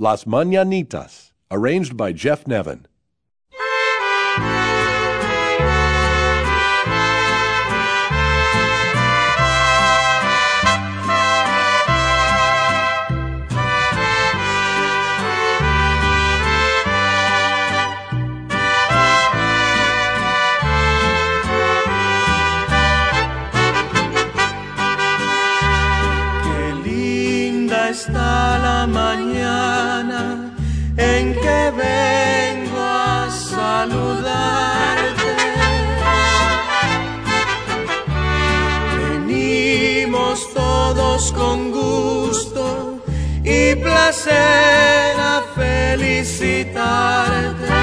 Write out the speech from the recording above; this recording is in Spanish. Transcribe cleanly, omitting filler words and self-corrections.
Las Mañanitas, arranged by Jeff Nevin. Está la mañana en que vengo a saludarte. Venimos todos con gusto y placer a felicitarte.